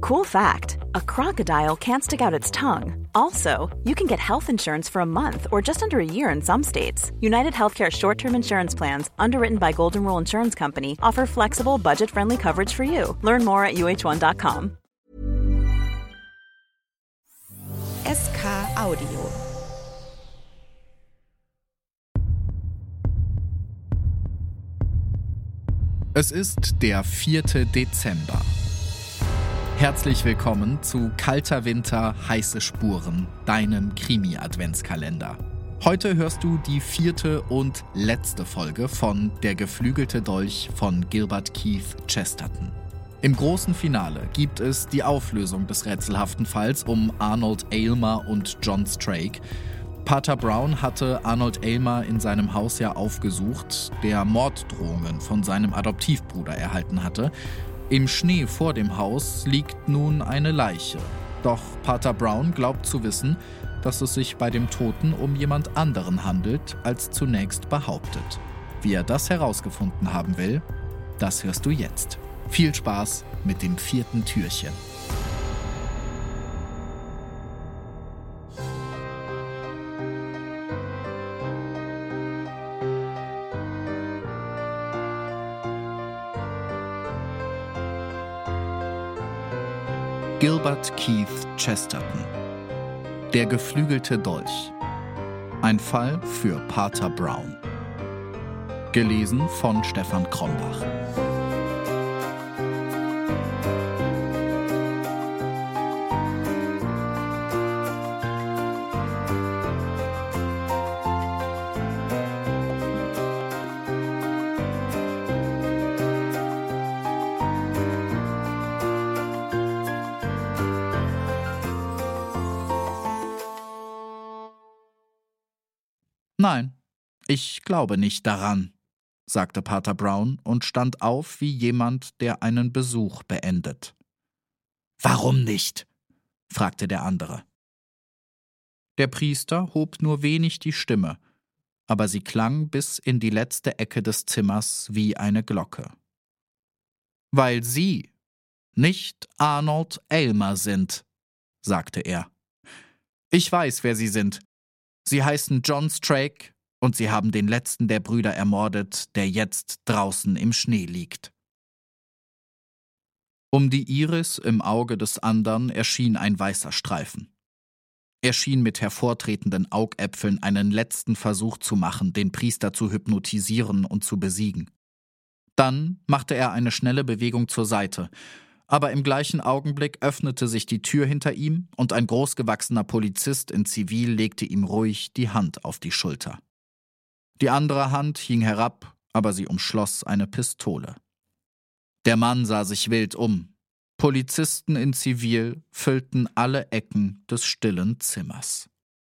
Cool fact, a crocodile can't stick out its tongue. Also, you can get health insurance for a month or just under a year in some states. United Healthcare short-term insurance plans, underwritten by Golden Rule Insurance Company, offer flexible, budget-friendly coverage for you. Learn more at uh1.com. SK Audio. Es ist der 4. Dezember. Herzlich willkommen zu Kalter Winter, heiße Spuren, deinem Krimi-Adventskalender. Heute hörst du die 4. und letzte Folge von Der geflügelte Dolch von Gilbert Keith Chesterton. Im großen Finale gibt es die Auflösung des rätselhaften Falls um Arnold Aylmer und John Strake. Pater Brown hatte Arnold Aylmer in seinem Haus ja aufgesucht, der Morddrohungen von seinem Adoptivbruder erhalten hatte. Im Schnee vor dem Haus liegt nun eine Leiche. Doch Pater Brown glaubt zu wissen, dass es sich bei dem Toten um jemand anderen handelt, als zunächst behauptet. Wie er das herausgefunden haben will, das hörst du jetzt. Viel Spaß mit dem 4. Türchen. Gilbert Keith Chesterton. Der geflügelte Dolch. Ein Fall für Pater Brown. Gelesen von Stefan Krombach. »Nein, ich glaube nicht daran«, sagte Pater Brown und stand auf wie jemand, der einen Besuch beendet. »Warum nicht?« fragte der andere. Der Priester hob nur wenig die Stimme, aber sie klang bis in die letzte Ecke des Zimmers wie eine Glocke. »Weil Sie nicht Arnold Aylmer sind«, sagte er. »Ich weiß, wer Sie sind. Sie heißen John Strake und sie haben den letzten der Brüder ermordet, der jetzt draußen im Schnee liegt.« Um die Iris im Auge des andern erschien ein weißer Streifen. Er schien mit hervortretenden Augäpfeln einen letzten Versuch zu machen, den Priester zu hypnotisieren und zu besiegen. Dann machte er eine schnelle Bewegung zur Seite, aber im gleichen Augenblick öffnete sich die Tür hinter ihm und ein großgewachsener Polizist in Zivil legte ihm ruhig die Hand auf die Schulter. Die andere Hand hing herab, aber sie umschloss eine Pistole. Der Mann sah sich wild um. Polizisten in Zivil füllten alle Ecken des stillen Zimmers.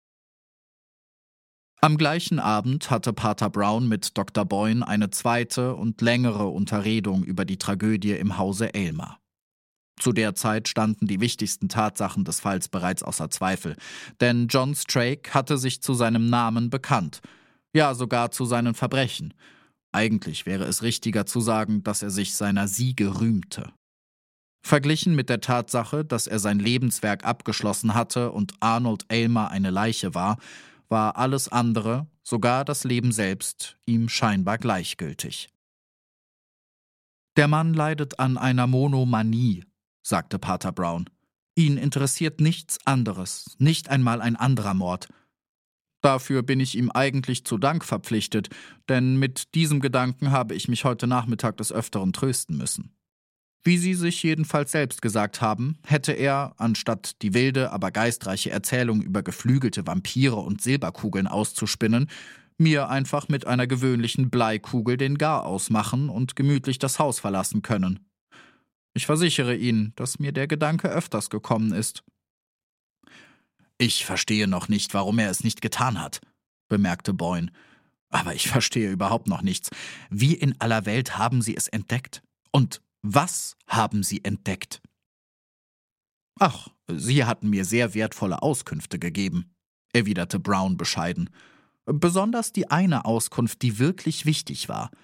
Am gleichen Abend hatte Pater Brown mit Dr. Boyne eine zweite und längere Unterredung über die Tragödie im Hause Aylmer. Zu der Zeit standen die wichtigsten Tatsachen des Falls bereits außer Zweifel, denn John Strake hatte sich zu seinem Namen bekannt, ja sogar zu seinen Verbrechen. Eigentlich wäre es richtiger zu sagen, dass er sich seiner Siege rühmte. Verglichen mit der Tatsache, dass er sein Lebenswerk abgeschlossen hatte und Arnold Aylmer eine Leiche war alles andere, sogar das Leben selbst, ihm scheinbar gleichgültig. »Der Mann leidet an einer Monomanie«, sagte Pater Brown. »Ihn interessiert nichts anderes, nicht einmal ein anderer Mord. Dafür bin ich ihm eigentlich zu Dank verpflichtet, denn mit diesem Gedanken habe ich mich heute Nachmittag des Öfteren trösten müssen. Wie Sie sich jedenfalls selbst gesagt haben, hätte er, anstatt die wilde, aber geistreiche Erzählung über geflügelte Vampire und Silberkugeln auszuspinnen, mir einfach mit einer gewöhnlichen Bleikugel den Garaus machen und gemütlich das Haus verlassen können. Ich versichere Ihnen, dass mir der Gedanke öfters gekommen ist.« »Ich verstehe noch nicht, warum er es nicht getan hat«, bemerkte Boyne. »Aber ich verstehe überhaupt noch nichts. Wie in aller Welt haben Sie es entdeckt? Und was haben Sie entdeckt?« »Ach, Sie hatten mir sehr wertvolle Auskünfte gegeben«, erwiderte Brown bescheiden. »Besonders die eine Auskunft, die wirklich wichtig war.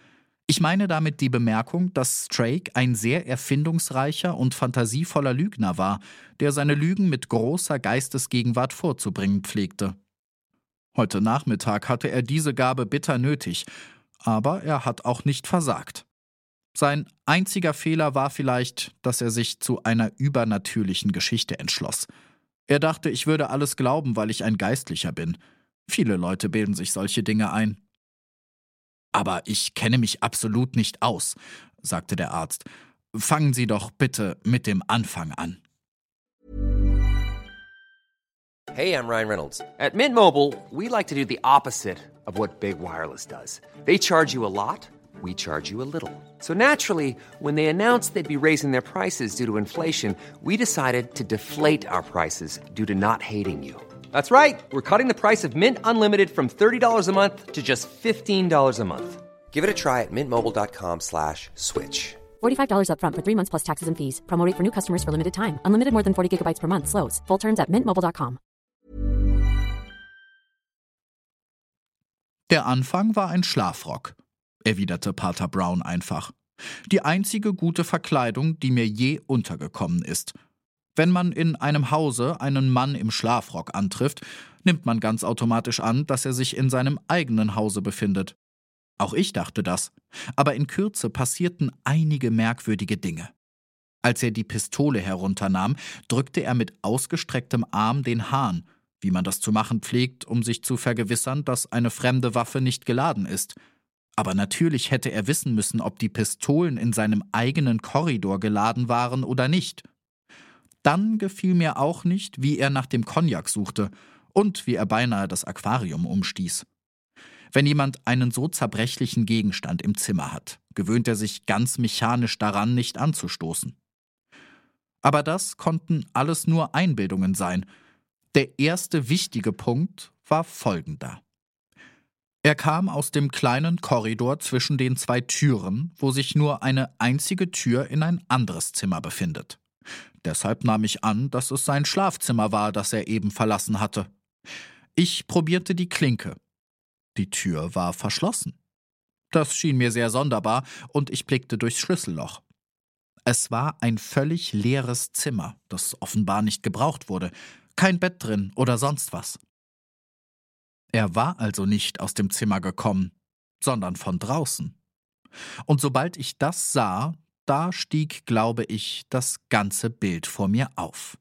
Ich meine damit die Bemerkung, dass Strake ein sehr erfindungsreicher und fantasievoller Lügner war, der seine Lügen mit großer Geistesgegenwart vorzubringen pflegte. Heute Nachmittag hatte er diese Gabe bitter nötig, aber er hat auch nicht versagt. Sein einziger Fehler war vielleicht, dass er sich zu einer übernatürlichen Geschichte entschloss. Er dachte, ich würde alles glauben, weil ich ein Geistlicher bin. Viele Leute bilden sich solche Dinge ein. »Aber ich kenne mich absolut nicht aus«, sagte der Arzt. »Fangen Sie doch bitte mit dem Anfang an.« Hey, I'm Ryan Reynolds. At Mint Mobile, we like to do the opposite of what Big Wireless does. They charge you a lot, we charge you a little. So naturally, when they announced they'd be raising their prices due to inflation, we decided to deflate our prices due to not hating you. That's right. We're cutting the price of Mint Unlimited from $30 a month to just $15 a month. Give it a try at mintmobile.com/switch. $45 up front for 3 months plus taxes and fees. Promo rate for new customers for limited time. Unlimited more than 40 gigabytes per month. Slows full terms at mintmobile.com. Der Anfang war ein Schlafrock, erwiderte Pater Brown einfach. Die einzige gute Verkleidung, die mir je untergekommen ist. Wenn man in einem Hause einen Mann im Schlafrock antrifft, nimmt man ganz automatisch an, dass er sich in seinem eigenen Hause befindet. Auch ich dachte das, aber in Kürze passierten einige merkwürdige Dinge. Als er die Pistole herunternahm, drückte er mit ausgestrecktem Arm den Hahn, wie man das zu machen pflegt, um sich zu vergewissern, dass eine fremde Waffe nicht geladen ist. Aber natürlich hätte er wissen müssen, ob die Pistolen in seinem eigenen Korridor geladen waren oder nicht. Dann gefiel mir auch nicht, wie er nach dem Cognac suchte und wie er beinahe das Aquarium umstieß. Wenn jemand einen so zerbrechlichen Gegenstand im Zimmer hat, gewöhnt er sich ganz mechanisch daran, nicht anzustoßen. Aber das konnten alles nur Einbildungen sein. Der erste wichtige Punkt war folgender. Er kam aus dem kleinen Korridor zwischen den 2 Türen, wo sich nur eine einzige Tür in ein anderes Zimmer befindet. Deshalb nahm ich an, dass es sein Schlafzimmer war, das er eben verlassen hatte. Ich probierte die Klinke. Die Tür war verschlossen. Das schien mir sehr sonderbar, und ich blickte durchs Schlüsselloch. Es war ein völlig leeres Zimmer, das offenbar nicht gebraucht wurde. Kein Bett drin oder sonst was. Er war also nicht aus dem Zimmer gekommen, sondern von draußen. Und sobald ich das sah, da stieg, glaube ich, das ganze Bild vor mir auf.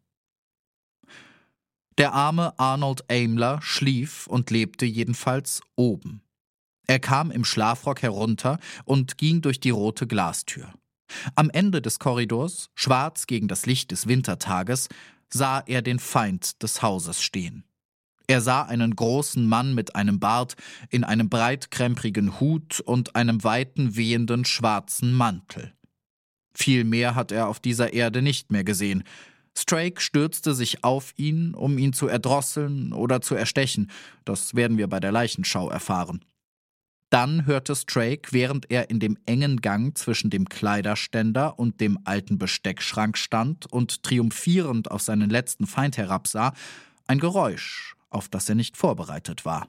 Der arme Arnold Aimler schlief und lebte jedenfalls oben. Er kam im Schlafrock herunter und ging durch die rote Glastür. Am Ende des Korridors, schwarz gegen das Licht des Wintertages, sah er den Feind des Hauses stehen. Er sah einen großen Mann mit einem Bart, in einem breitkremprigen Hut und einem weiten, wehenden schwarzen Mantel. Viel mehr hat er auf dieser Erde nicht mehr gesehen. Strake stürzte sich auf ihn, um ihn zu erdrosseln oder zu erstechen. Das werden wir bei der Leichenschau erfahren. Dann hörte Strake, während er in dem engen Gang zwischen dem Kleiderständer und dem alten Besteckschrank stand und triumphierend auf seinen letzten Feind herabsah, ein Geräusch, auf das er nicht vorbereitet war.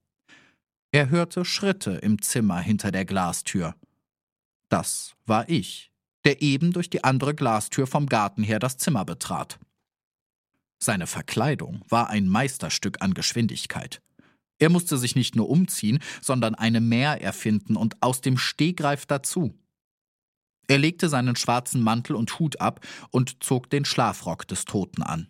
Er hörte Schritte im Zimmer hinter der Glastür. Das war ich, der eben durch die andere Glastür vom Garten her das Zimmer betrat. Seine Verkleidung war ein Meisterstück an Geschwindigkeit. Er musste sich nicht nur umziehen, sondern eine Mär erfinden und aus dem Stegreif dazu. Er legte seinen schwarzen Mantel und Hut ab und zog den Schlafrock des Toten an.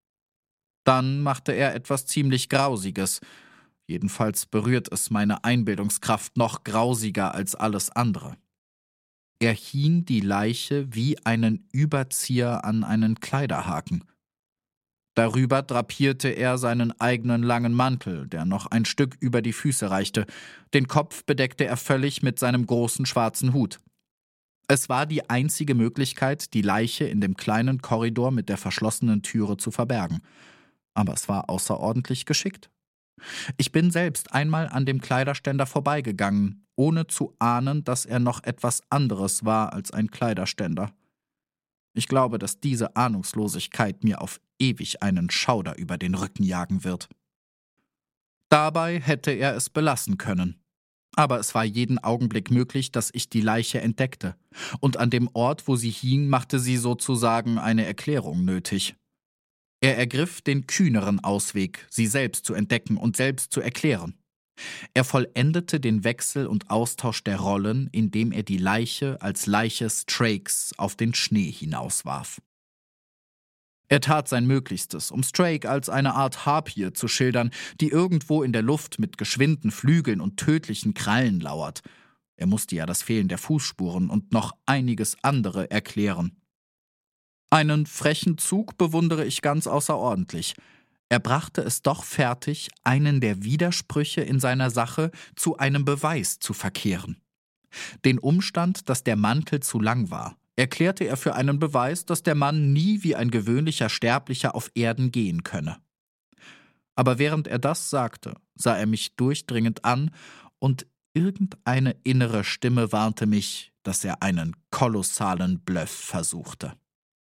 Dann machte er etwas ziemlich Grausiges. Jedenfalls berührt es meine Einbildungskraft noch grausiger als alles andere. Er hing die Leiche wie einen Überzieher an einen Kleiderhaken. Darüber drapierte er seinen eigenen langen Mantel, der noch ein Stück über die Füße reichte. Den Kopf bedeckte er völlig mit seinem großen schwarzen Hut. Es war die einzige Möglichkeit, die Leiche in dem kleinen Korridor mit der verschlossenen Türe zu verbergen. Aber es war außerordentlich geschickt. Ich bin selbst einmal an dem Kleiderständer vorbeigegangen, ohne zu ahnen, dass er noch etwas anderes war als ein Kleiderständer. Ich glaube, dass diese Ahnungslosigkeit mir auf ewig einen Schauder über den Rücken jagen wird. Dabei hätte er es belassen können. Aber es war jeden Augenblick möglich, dass ich die Leiche entdeckte. Und an dem Ort, wo sie hing, machte sie sozusagen eine Erklärung nötig. Er ergriff den kühneren Ausweg, sie selbst zu entdecken und selbst zu erklären. Er vollendete den Wechsel und Austausch der Rollen, indem er die Leiche als Leiche Strakes auf den Schnee hinauswarf. Er tat sein Möglichstes, um Strake als eine Art Harpie zu schildern, die irgendwo in der Luft mit geschwinden Flügeln und tödlichen Krallen lauert. Er musste ja das Fehlen der Fußspuren und noch einiges andere erklären. Einen frechen Zug bewundere ich ganz außerordentlich. Er brachte es doch fertig, einen der Widersprüche in seiner Sache zu einem Beweis zu verkehren. Den Umstand, dass der Mantel zu lang war, erklärte er für einen Beweis, dass der Mann nie wie ein gewöhnlicher Sterblicher auf Erden gehen könne. Aber während er das sagte, sah er mich durchdringend an und irgendeine innere Stimme warnte mich, dass er einen kolossalen Bluff versuchte.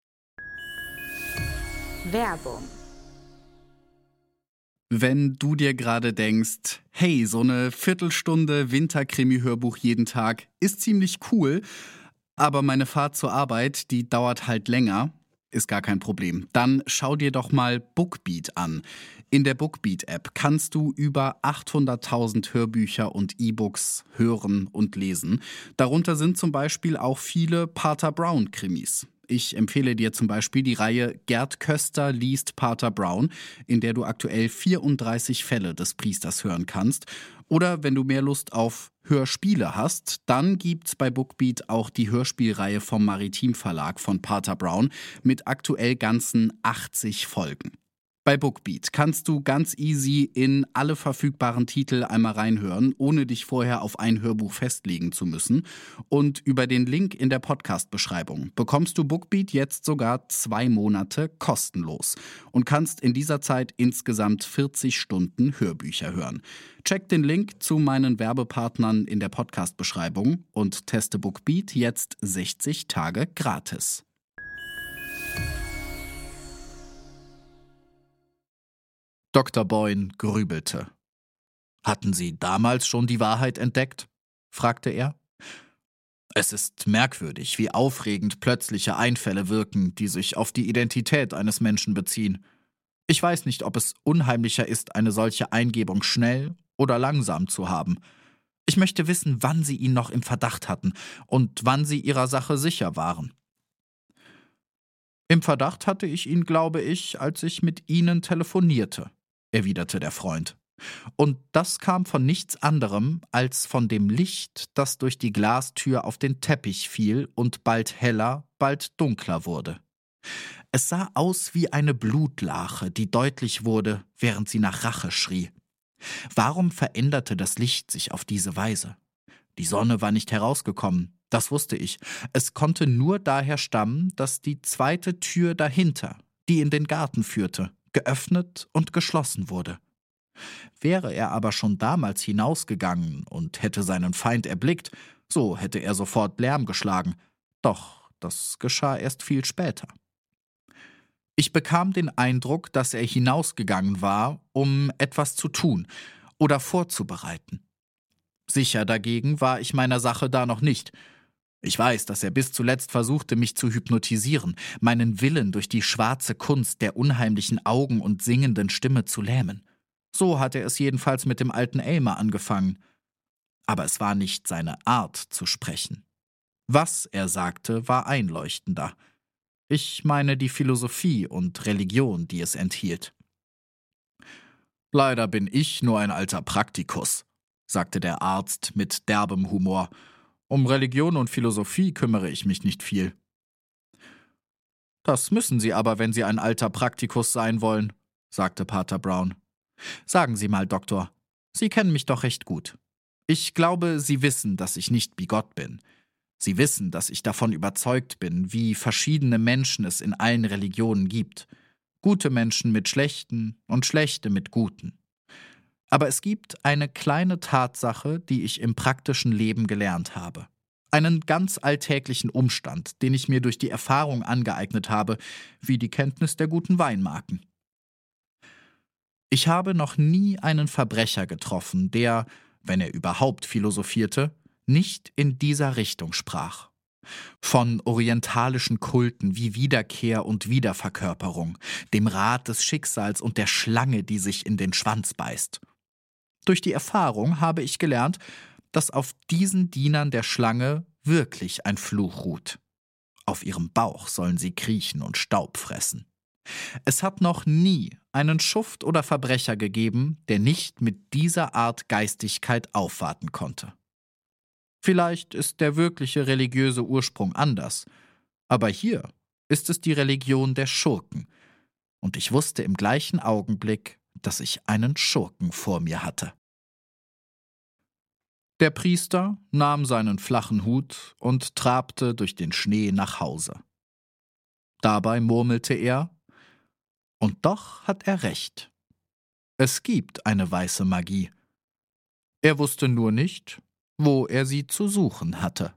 Werbung. Wenn du dir gerade denkst, hey, so eine Viertelstunde Winterkrimi-Hörbuch jeden Tag ist ziemlich cool, aber meine Fahrt zur Arbeit, die dauert halt länger, ist gar kein Problem. Dann schau dir doch mal Bookbeat an. In der Bookbeat-App kannst du über 800.000 Hörbücher und E-Books hören und lesen. Darunter sind zum Beispiel auch viele Pater Brown-Krimis. Ich empfehle dir zum Beispiel die Reihe Gerd Köster liest Pater Brown, in der du aktuell 34 Fälle des Priesters hören kannst. Oder wenn du mehr Lust auf Hörspiele hast, dann gibt's bei Bookbeat auch die Hörspielreihe vom Maritim Verlag von Pater Brown mit aktuell ganzen 80 Folgen. Bei Bookbeat kannst du ganz easy in alle verfügbaren Titel einmal reinhören, ohne dich vorher auf ein Hörbuch festlegen zu müssen. Und über den Link in der Podcast-Beschreibung bekommst du Bookbeat jetzt sogar 2 Monate kostenlos und kannst in dieser Zeit insgesamt 40 Stunden Hörbücher hören. Check den Link zu meinen Werbepartnern in der Podcast-Beschreibung und teste Bookbeat jetzt 60 Tage gratis. Dr. Boyne grübelte. »Hatten Sie damals schon die Wahrheit entdeckt?« fragte er. »Es ist merkwürdig, wie aufregend plötzliche Einfälle wirken, die sich auf die Identität eines Menschen beziehen. Ich weiß nicht, ob es unheimlicher ist, eine solche Eingebung schnell oder langsam zu haben. Ich möchte wissen, wann Sie ihn noch im Verdacht hatten und wann Sie Ihrer Sache sicher waren.« »Im Verdacht hatte ich ihn, glaube ich, als ich mit Ihnen telefonierte«, erwiderte der Freund. »Und das kam von nichts anderem als von dem Licht, das durch die Glastür auf den Teppich fiel und bald heller, bald dunkler wurde. Es sah aus wie eine Blutlache, die deutlich wurde, während sie nach Rache schrie. Warum veränderte das Licht sich auf diese Weise? Die Sonne war nicht herausgekommen, das wusste ich. Es konnte nur daher stammen, dass die zweite Tür dahinter, die in den Garten führte, geöffnet und geschlossen wurde. Wäre er aber schon damals hinausgegangen und hätte seinen Feind erblickt, so hätte er sofort Lärm geschlagen. Doch das geschah erst viel später. Ich bekam den Eindruck, dass er hinausgegangen war, um etwas zu tun oder vorzubereiten. Sicher dagegen war ich meiner Sache da noch nicht. Ich weiß, dass er bis zuletzt versuchte, mich zu hypnotisieren, meinen Willen durch die schwarze Kunst der unheimlichen Augen und singenden Stimme zu lähmen. So hat er es jedenfalls mit dem alten Aylmer angefangen. Aber es war nicht seine Art zu sprechen. Was er sagte, war einleuchtender. Ich meine die Philosophie und Religion, die es enthielt. »Leider bin ich nur ein alter Praktikus«, sagte der Arzt mit derbem Humor. »Um Religion und Philosophie kümmere ich mich nicht viel.« »Das müssen Sie aber, wenn Sie ein alter Praktikus sein wollen«, sagte Pater Brown. »Sagen Sie mal, Doktor, Sie kennen mich doch recht gut. Ich glaube, Sie wissen, dass ich nicht bigott bin. Sie wissen, dass ich davon überzeugt bin, wie verschiedene Menschen es in allen Religionen gibt. Gute Menschen mit schlechten und schlechte mit guten. Aber es gibt eine kleine Tatsache, die ich im praktischen Leben gelernt habe. Einen ganz alltäglichen Umstand, den ich mir durch die Erfahrung angeeignet habe, wie die Kenntnis der guten Weinmarken. Ich habe noch nie einen Verbrecher getroffen, der, wenn er überhaupt philosophierte, nicht in dieser Richtung sprach. Von orientalischen Kulten wie Wiederkehr und Wiederverkörperung, dem Rat des Schicksals und der Schlange, die sich in den Schwanz beißt. Durch die Erfahrung habe ich gelernt, dass auf diesen Dienern der Schlange wirklich ein Fluch ruht. Auf ihrem Bauch sollen sie kriechen und Staub fressen. Es hat noch nie einen Schuft oder Verbrecher gegeben, der nicht mit dieser Art Geistigkeit aufwarten konnte. Vielleicht ist der wirkliche religiöse Ursprung anders, aber hier ist es die Religion der Schurken, und ich wusste im gleichen Augenblick, dass ich einen Schurken vor mir hatte. Der Priester nahm seinen flachen Hut und trabte durch den Schnee nach Hause. Dabei murmelte er: Und doch hat er recht. Es gibt eine weiße Magie. Er wusste nur nicht, wo er sie zu suchen hatte.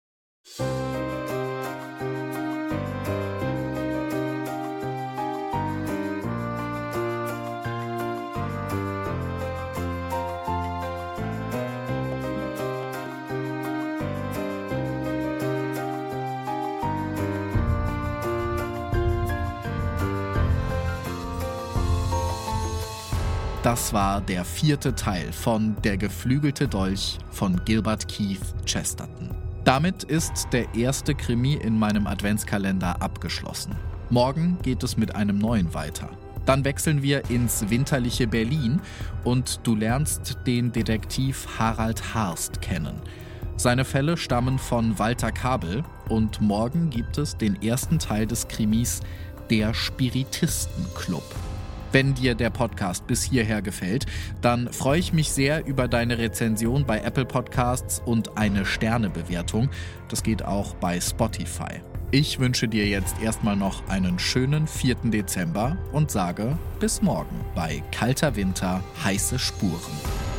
Das war der 4. Teil von Der geflügelte Dolch von Gilbert Keith Chesterton. Damit ist der erste Krimi in meinem Adventskalender abgeschlossen. Morgen geht es mit einem neuen weiter. Dann wechseln wir ins winterliche Berlin und du lernst den Detektiv Harald Harst kennen. Seine Fälle stammen von Walter Kabel und morgen gibt es den ersten Teil des Krimis Der Spiritistenclub. Wenn dir der Podcast bis hierher gefällt, dann freue ich mich sehr über deine Rezension bei Apple Podcasts und eine Sternebewertung. Das geht auch bei Spotify. Ich wünsche dir jetzt erstmal noch einen schönen 4. Dezember und sage bis morgen bei Kalter Winter, heiße Spuren.